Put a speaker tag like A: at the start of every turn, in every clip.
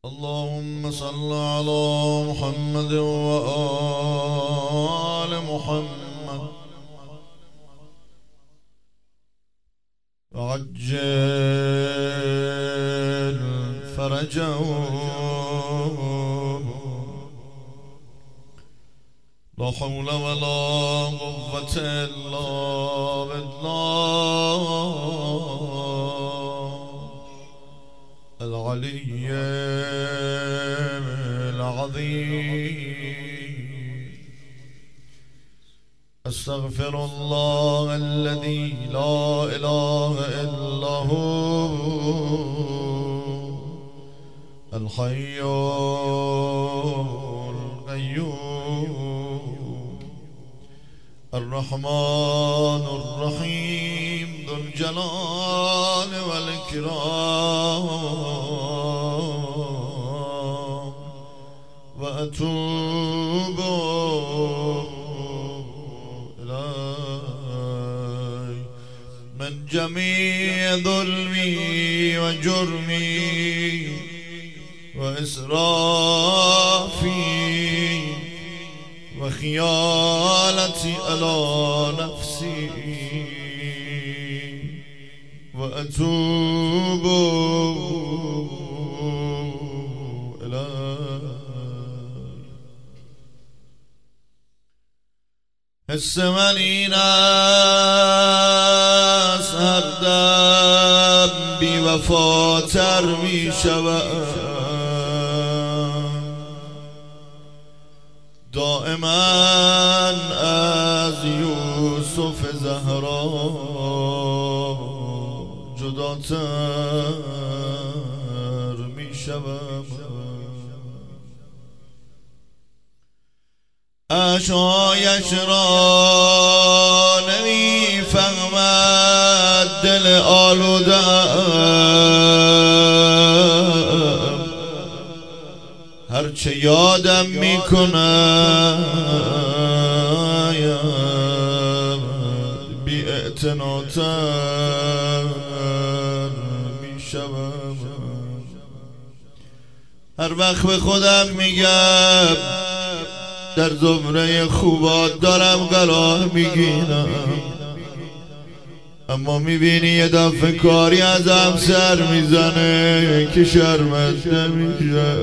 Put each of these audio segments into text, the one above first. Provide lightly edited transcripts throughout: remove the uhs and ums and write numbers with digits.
A: اللهم صل على محمد وآل محمد وعجل فرجهم لا حول ولا قوة إلا بالله العلي العظيم. أستغفر الله الذي لا إله إلا هو الحي القيوم الرحمن الرحيم ذو الجلال والإكرام وأتوب إليه من جميع ظلمي وجرمي وإسرافي وخيانتي على نفسي وأتوب إليه. حس منی است هر دم بی وفاتر می شود دائما از یوسف زهرا جداتر می شود اشعایش را نمی فهمد دل آلودم هرچه یادم می کند بی اعتناتر می شود هر وقت به خودم میگم در زمره خوبات دارم قرار میگیرم اما میبینی یه دفعه کاری ازم سر میزنه که شرمنده میشه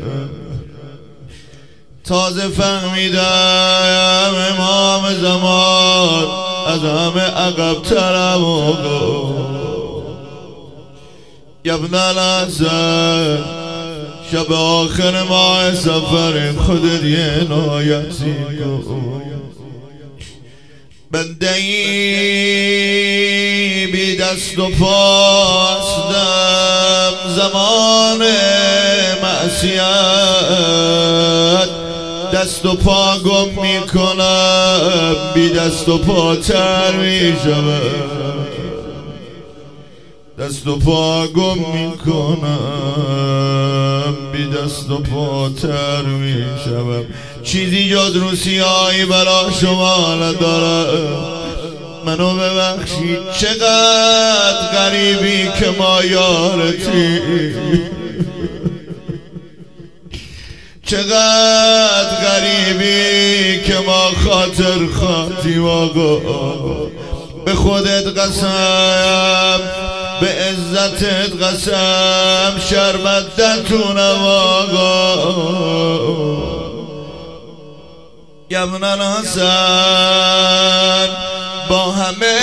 A: تازه فهمیدم امام زمان از همه عقب‌ترم ابن الحسن شب آخر ماه سفر خودت یه نایتی بندهی بی دست و پاستم زمان معصیت دست و پا گم می کنم بی دست و پا تر می شود دست و پا گم می کنم بی دست و پا تر می شود چیزی جز روسیایی برا شما ندارم منو ببخشید چقدر غریبی که ما یارتی چقدر غریبی که ما خاطر خواهیم آقا به خودت قسم به عزتت قسم شرمندتونم آقا ابن الحسن با همه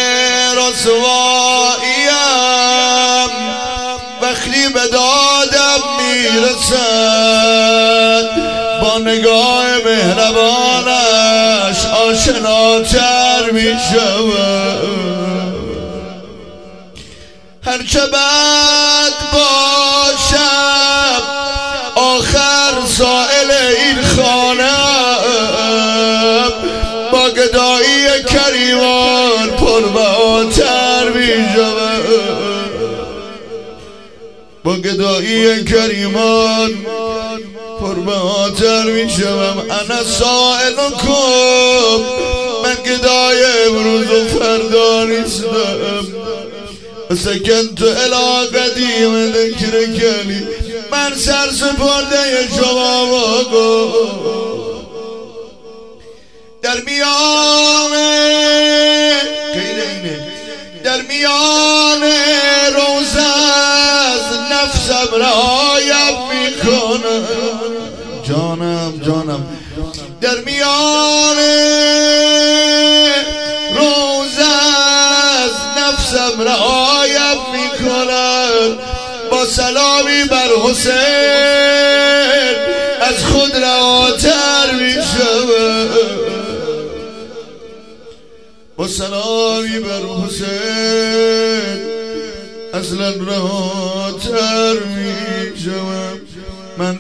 A: رسواییم وقتی به دادم میرسد با نگاه مهربانش آشناتر میشود هرچه بد باشم آخر سائل این خانم با گدایی کریمان پربهاتر می شود با گدایی کریمان پربهاتر می شوم انا سائلکم من گدای امروز و فردا نیستم سکنت الى قدیم ذکر کلی من سر سپرده شما بگو در میان در میان روزه از نفسم رعایت میکنم جانم در میان روزه از نفسم رعایت میکنم با سلامی بر حسین از خود رهاتر میشم با سلامی بر حسین اصلا رهاتر میشم من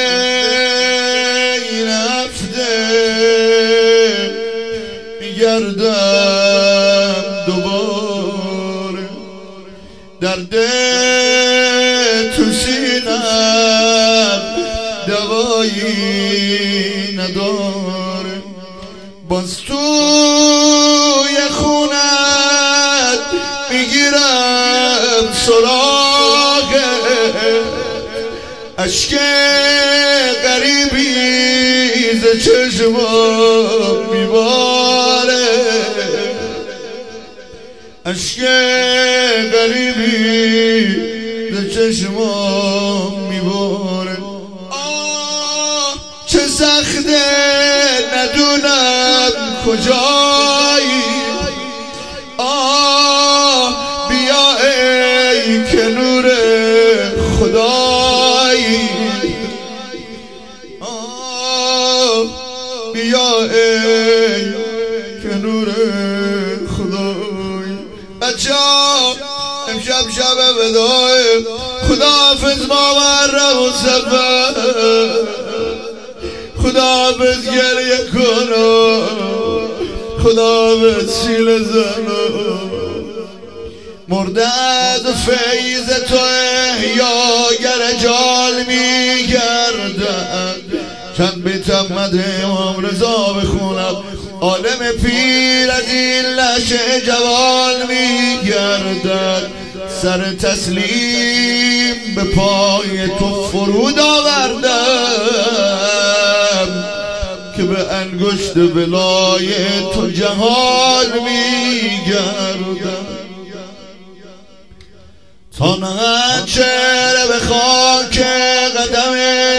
A: بین هفته میگردم دوباره درد تو سینم دوایی نداره باز توی خونت میگیرم سراغه عشق غریبی ز چشمم میباره عشق غریبی ز چشمم میباره چه سخته ندونم کجایی بیا ای که نور خدایی بیا ای که نور خدایی بچه ها امشب شب وداع خداحافظ ماورم و سفر خداحافظ گریه کنم خداحافظ سیل زنم مردد فیض تو احیاگر جال میگردد چند بیت احمد امام رضا بخونم عالم پیر از این لشه جوال میگردد سر تسلیم به پای تو فرود آوردم که به انگشت بلای تو جهان میگردم تا نهچره به خاک قدم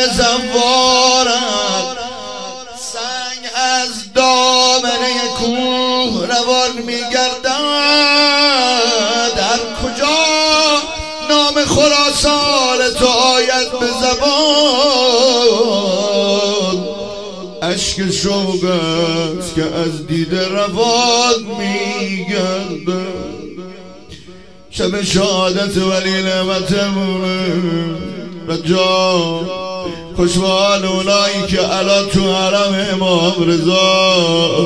A: زوارم سنگ از دامنه کوه روان میگردد در کجا نام خراسان تو آید به زبان اشک شوق است که از دیده روان میگردد شب شهادت ولی نعمتمونه رجا خوشحال اونایی که الان تو حرم امام رضا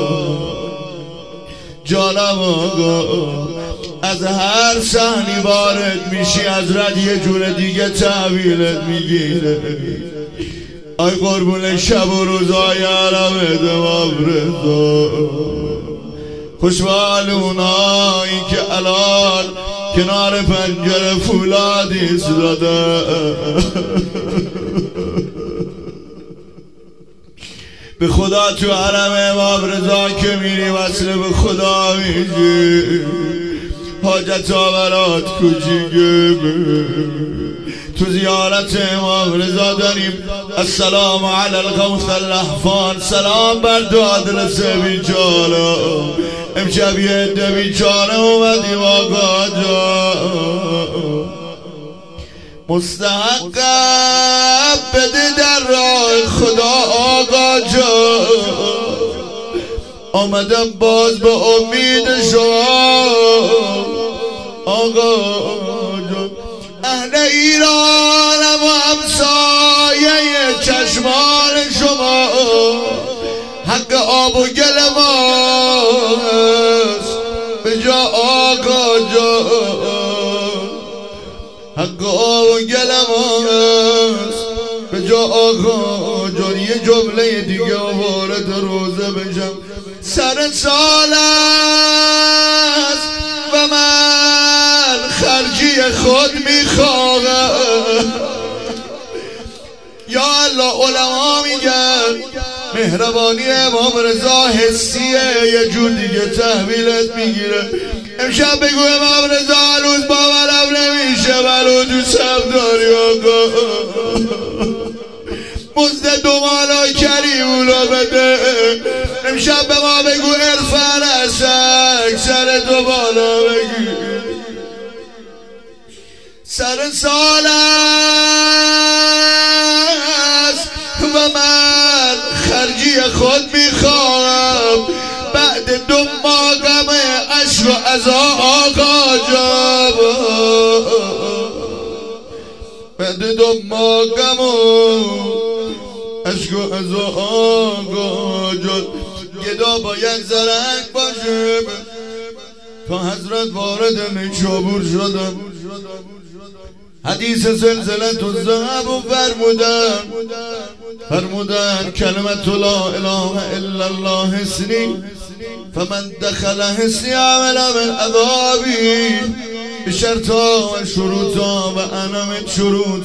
A: جانم آقا از هر صحنی وارد میشی از رد یه جور دیگه تحویلت میگیره آی قربون شب و روزای حرم امام رضا خوشحال اونایی که الان کنار پنجره فولادی ایستاده به خدا تو حرم امام رضا که میری وصل به خدا میشی حاجت آورات کوچیکه تو زیارت امام رضا داریم السلام علی الغوث اللهفان سلام بر دو آدرس بیچاره امشب یه عده بیچاره اومدیم آقا جان مستحقم بده در راه خدا آقا جان آمدم باز به امید شما آقا جان اهل ایرانم و همسایه چشمان شما حق آب و گل ماست به جا آقا جان حق آب و گل ماست به جا آقا جان یه جمله دیگه وارد روزه بشم سر سال است و من خرجی خود میخواهم یا الله علما میگن مهربانی امام رضا حسیه، یه جور دیگه تحویلت میگیره. امشب بگو امام رضا هنوز باورم نمیشه منو دوستم داری آقا، مزد دو مالا کریمونو بده. امشب به ما بگو عرفان هستک سر دو مالا بگی سر سال است و من خرجی خود میخوام بعد 2 ماه غم عشق و عزا آقا جان، بعد 2 ماه غم و عشق و عزا آقا جان. گدا باید زرنگ باشه تا حضرت وارد نیشابور شدم. حدیث سلسلت الذهب و فرمودن کلمت لا اله الا الله حسنی فمن دخل حسنی عمل من عذابی بشرطا و شروطا و انا من شروط.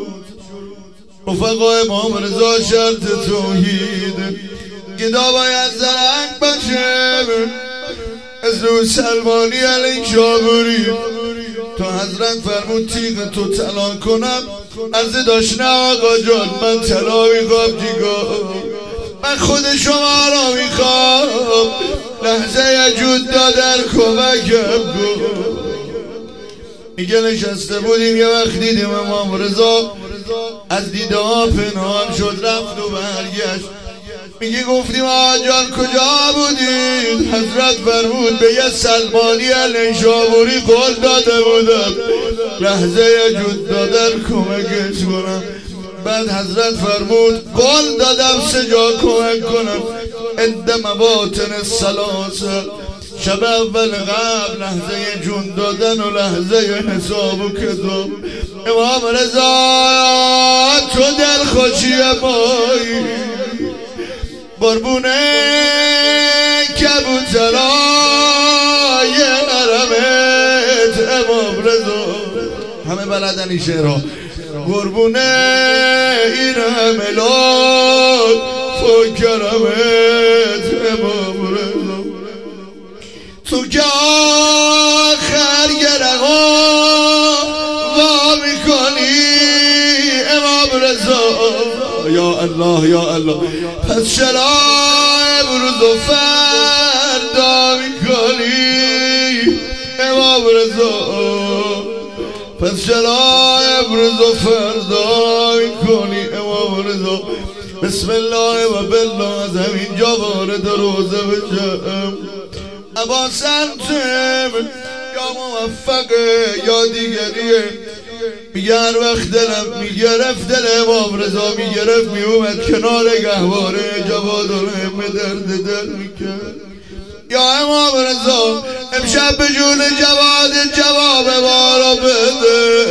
A: رفقا امام رضا شرط توحید. گدا باید زرنگ باشه از رو سلمانی علی شابوری تا حضرت فرمود تیغ تو طلا کنم. عرض داشت نه آقا جان من طلا میخوام دیگه، من خود شما را میخوام، لحظه جود دادر کمکم کن. میگه نشسته بودیم یه وقت دیدیم امام رضا از دیده ها پنهان شد رفت و برگشت. میگه گفتیم آقا جان کجا بودید؟ حضرت فرمود به یه سلمانی نیشابوری قول داده بودم لحظه جود دادن کمکش کنم. بعد حضرت فرمود قول دادم 3 جا کمک کنم عند مواطن الثلاثه، شب اول قبل لحظه جون دادن و لحظه حساب و کتاب. امام رضا تو دل خوشی مایی قربونه کبوترای حرمت امام رضا، همه بلدن این شعرها. قربونه این حملات فکرمت امام رضا، تو که آخر گرها وا میکنی امام رضا. یا الله یا الله، پس چرا امروز و فردا میکنی امام رضا؟ پس چرا امروز و فردا میکنی امام رضا؟ بسم الله و بالله از همینجا وارد روزه بشم. ابا سمتم یا موفقه یا دیگریه. میگه هر وقت دلم میگرفت دل امام رضا میگرفت میومد کنار گهواره جواد الهمه درد دل میکرد. یا امام رضا امشب به جون جواد جواب ما را بده،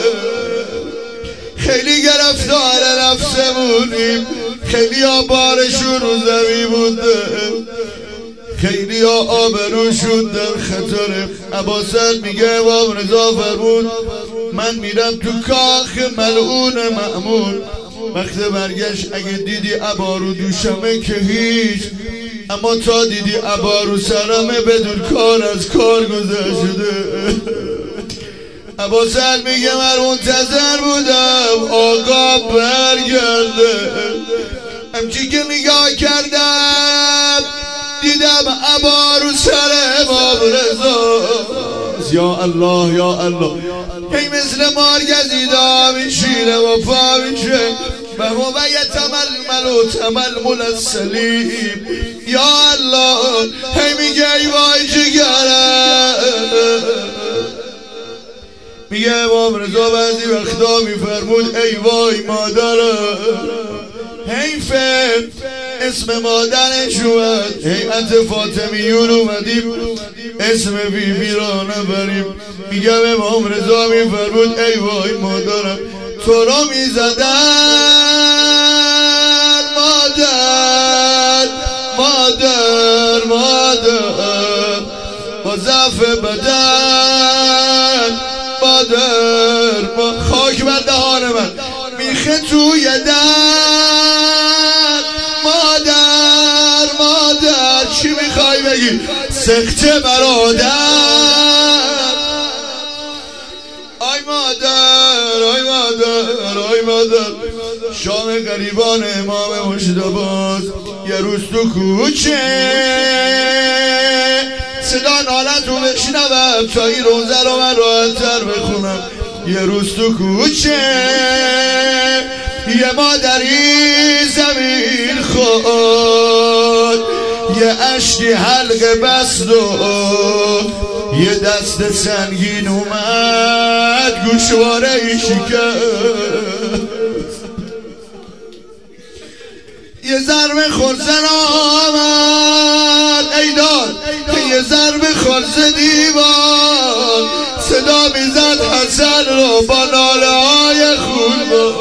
A: خیلی گرفتار نفسمونیم، خیلی ها بارشون رو زمین بوده، خیلی ها آبروشون در خطره. عباست میگه امام رضا فرمود من میرم تو کاخ ملعون مأمون. وقت برگشت اگه دیدی عبارو دوشمه که هیچ، اما تا دیدی عبارو سرمه بدون کار از کار گذشته. عباست میگه من منتظر بودم آقا برگرده، همچی که نگاه کردم دیدم عبارو سر امام رضا. یا الله یا الله، هی مثل مارگزیدا میشینه و پا میشه و هو یتململ و تململ السلیم. یا الله هی میگه ای وای جگره، میگه امام رضا بعضی وقتا میفرمود ای وای مادرم، حیفه اسم مادرش اومد، هیئت فاطمیون اومدیم اسم بیبی را نبریم. میگم امام رضا میفرمود ای وای مادرم تو را میزدن مادر مادر مادر با ضعف بدن مادر خاک بر دهان من میخه توی دن بگی سخت برادر. آی مادر آی مادر آی مادر، شام غریبان امام مجتبی یه روز تو کوچه صدا نالت رو بشنوم تا این روزه رو من راحت‌تر بخونم. یه روز تو کوچه یه مادری زمین خود، یه اشکی حلقه بست و یه دست سنگین اومد گوشواره ای شکست. یه ضربه خورزن آمد ایداد، یه ضربه خورز دیوار، صدا میزد حسن رو با ناله های خون با.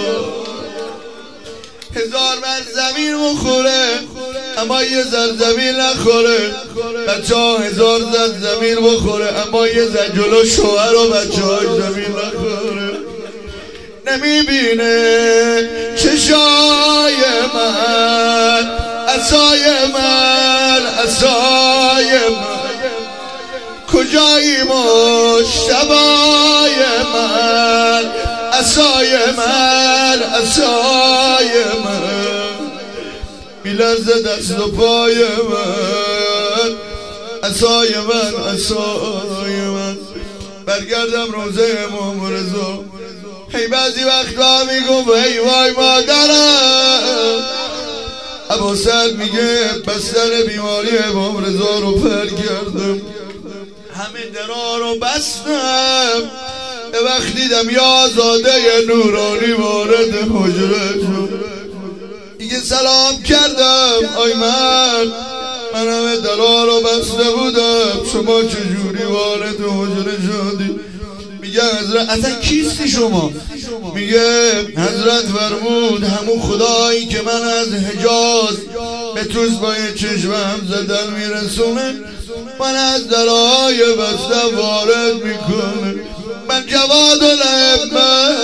A: هزار من زمین بخوره اما یه زر زمین نخوره، بچه ها هزار زر زمین بخوره اما یه زر جلو شوهر و بچه های زمین نخوره. نمیبینه چشای من عصای من عصای من، کجایی مجتبی من عصای من عصای من، میلرزه دست و پای من عصای من عصای من. برگردم روزه امام رضا، هی بعضی وقتا میگم ای وای مادرم. ابو سعد میگه بستر بیماری امام رضا رو پر کردم، همه درا رو بستم، به وقت دیدم یا آزاده نورانی وارد حجره شد. دیگه سلام کردم آی من همه درا رو بسته بودم، شما چجوری وارد حجره شدی؟ میگه حضرت اصلا کیستی شما؟ میگه حضرت فرمود همون خدایی که من از حجاز به توسبای چشمم زدن میرسونه، من از درهای بسته وارد میکنه. من جواد الائمه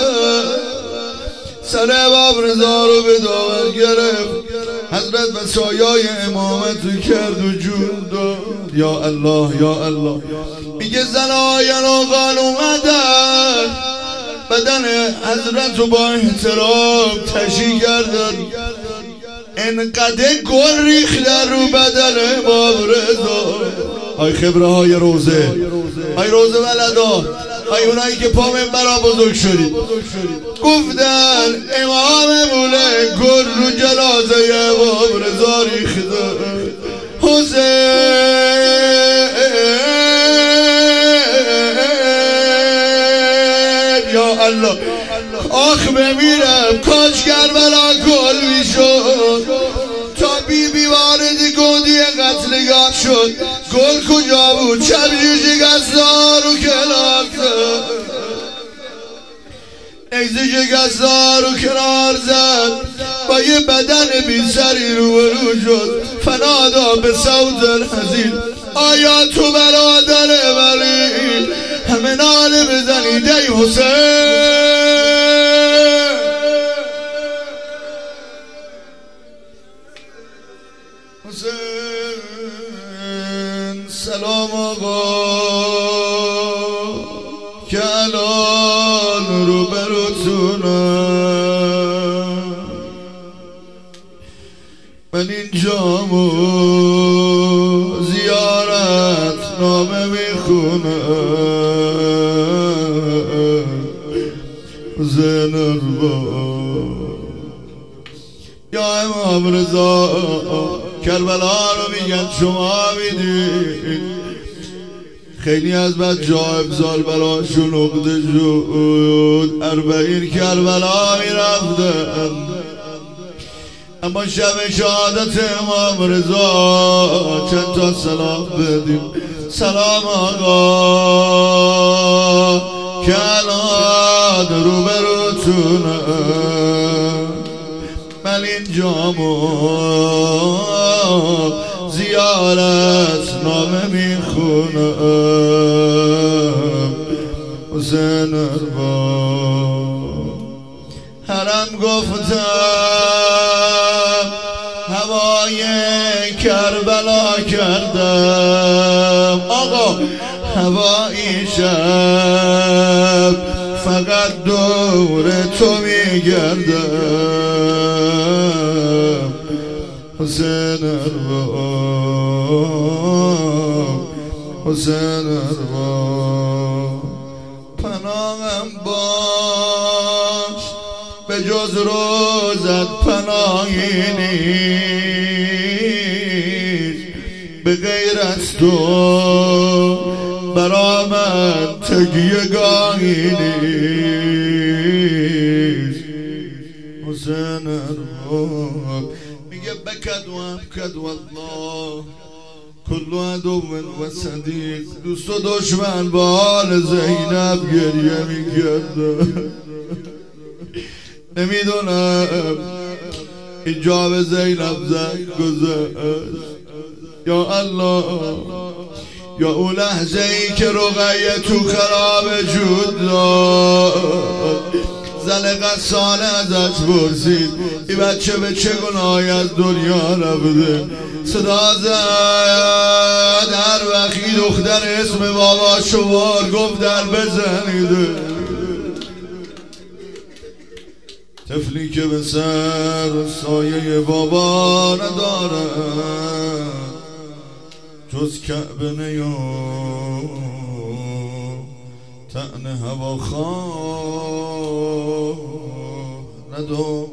A: سر امام رضا رو به داور گرفت، حضرت و سایای امامت رو کرد و جون داد. یا الله یا الله. میگه زنای روغان اومدن بدن حضرت رو با احترام تشییع کردن، انقدر گل ریختن رو بدن امام رضا. آی خبره های روزه، آی روزه ولدا، آی اونایی که پا منبرا بزرگ شدید، گفتن اماممونه گل رو جنازه امام رضا ریخته. حسین یا الله، آخ بمیرم کاش کربلا گل میشد. تا بی بی وارد گودی قتلگاه شد، گل کجا بود؟ چبجوشی گستار و کنار زد، نیزه شکستار و کنار زد، با یه بدن بی سری روبرو شد. فنادا به صوت الحزین آیا تو برادر ولی همه ناله بزنید ای حسین. حسین سلام آقا که الان روبروتونم، من اینجامو زیارت نامه میخونم. حسین یا امام رضا کربلا رو میگن شما میدید، خیلی از بچه ها افضال براشون عقده شد، 40 کربلا میرفتن، اما شب شهادت امام رضا چند تا سلام بدیم. سلام آقا که الان روبروتونم، من اینجامو زیارت نامه میخونم. حسین حرم گفتم هوای کربلا کردم، کردم آقا هوایی شب فقط دور تو میگردم حسین ارباب حسین ارباب پناهم باش به جز روزت پناهی نیست به غیر از تو برا من تکیه گاهی نیست حسین ارباب میگه بکد و ابکد والله کل عدو و صدیق دوست و دشمن با حال زینب گریه میکرد نمیدونم اینجا به زینب زنگ گذاشت یا الله یا اون لحظه ای که رقیه تو خراب جود داد زن قصانه ازش پرسید این بچه به چه گناهی از دنیا رفته صدا زد هر وقتی دختر اسم بابا شوار گفت در بزنید طفلی که به سر سایه بابا نداره جز کعبه نیا طعن هوا خواه ندارم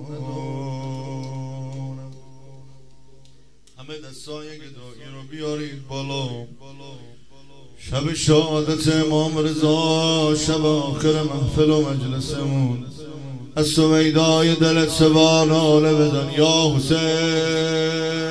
A: همه دستای گدایی رو بیارید بالا شب شهادت امام رضا شب آخر محفل و مجلسمون از سویدای دلت سوار ناله بزن یا حسین